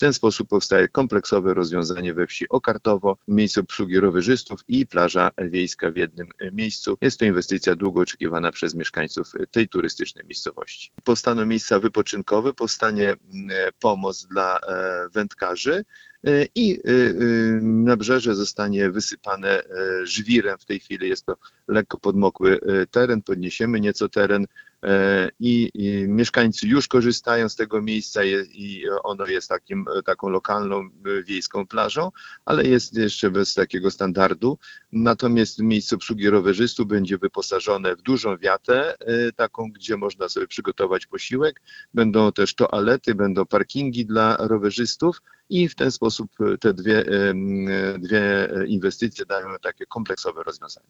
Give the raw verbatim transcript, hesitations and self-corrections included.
ten sposób powstaje kompleksowe rozwiązanie we wsi Okartowo, miejsce obsługi rowerzystów i plaża wiejska w jednym miejscu. Jest to inwestycja długo oczekiwana przez mieszkańców tej turystycznej miejscowości. Powstaną miejsca wypoczynkowe, powstanie pomost dla wędkarzy i nabrzeże zostanie wysypane żwirem. W tej chwili jest to lekko podmokły teren, podniesiemy nieco teren i, i mieszkańcy już korzystają z tego miejsca i ono jest takim, taką lokalną wiejską plażą, ale jest jeszcze bez takiego standardu. Natomiast miejsce obsługi rowerzystów będzie wyposażone w dużą wiatę, taką, gdzie można sobie przygotować posiłek. Będą też toalety, będą parkingi dla rowerzystów i w ten sposób te dwie, dwie inwestycje dają takie kompleksowe rozwiązanie.